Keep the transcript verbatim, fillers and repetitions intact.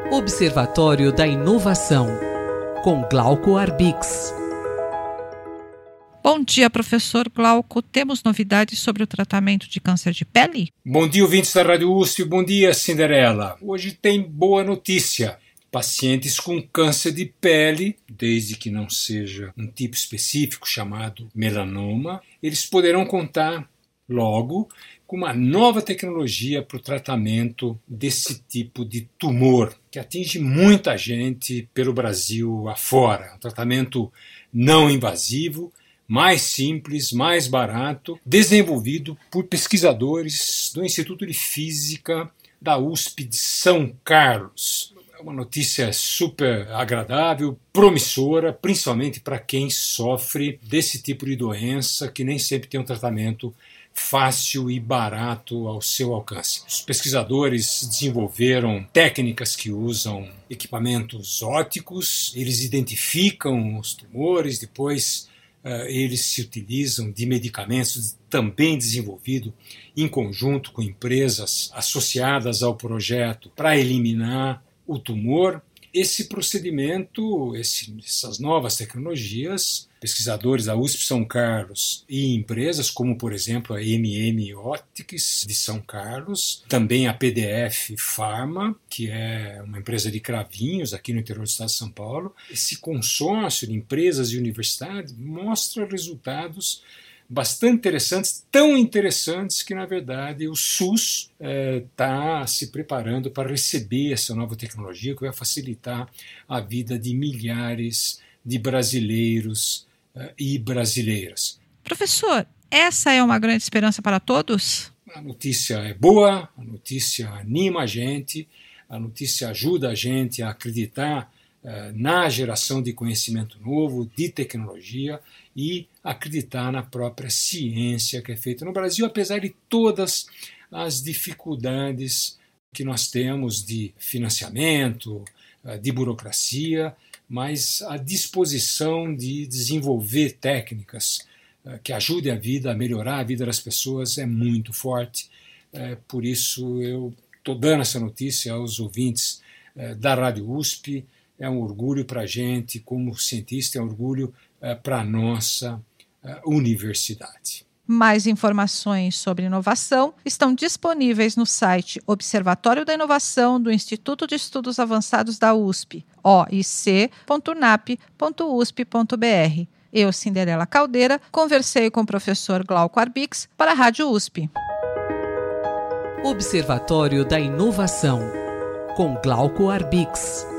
Observatório da Inovação, com Glauco Arbix. Bom dia, professor Glauco. Temos novidades sobre o tratamento de câncer de pele? Bom dia, ouvintes da Rádio U S P. Bom dia, Cinderela. Hoje tem boa notícia. Pacientes com câncer de pele, desde que não seja um tipo específico chamado melanoma, eles poderão contar logo com uma nova tecnologia para o tratamento desse tipo de tumor, que atinge muita gente pelo Brasil afora. Um tratamento não invasivo, mais simples, mais barato, desenvolvido por pesquisadores do Instituto de Física da U S P de São Carlos. É uma notícia super agradável, promissora, principalmente para quem sofre desse tipo de doença, que nem sempre tem um tratamento fácil e barato ao seu alcance. Os pesquisadores desenvolveram técnicas que usam equipamentos ópticos, eles identificam os tumores, depois uh, eles se utilizam de medicamentos também desenvolvidos em conjunto com empresas associadas ao projeto para eliminar o tumor. Esse procedimento, esse, essas novas tecnologias, pesquisadores da U S P São Carlos e empresas como, por exemplo, a M M Optics de São Carlos, também a P D F Pharma, que é uma empresa de Cravinhos aqui no interior do estado de São Paulo. Esse consórcio de empresas e universidades mostra resultados bastante interessantes, tão interessantes que, na verdade, o SUS está eh, se preparando para receber essa nova tecnologia que vai facilitar a vida de milhares de brasileiros eh, e brasileiras. Professor, essa é uma grande esperança para todos? A notícia é boa, a notícia anima a gente, a notícia ajuda a gente a acreditar eh, na geração de conhecimento novo, de tecnologia, e acreditar na própria ciência que é feita no Brasil, apesar de todas as dificuldades que nós temos de financiamento, de burocracia, mas a disposição de desenvolver técnicas que ajudem a vida, a melhorar a vida das pessoas é muito forte. Por isso eu estou dando essa notícia aos ouvintes da Rádio U S P. É um orgulho para a gente, como cientista, é um orgulho para a nossa universidade. Mais informações sobre inovação estão disponíveis no site Observatório da Inovação do Instituto de Estudos Avançados da U S P, o i c ponto nap ponto u s p ponto b r. Eu, Cinderela Caldeira, conversei com o professor Glauco Arbix para a Rádio U S P. Observatório da Inovação, com Glauco Arbix.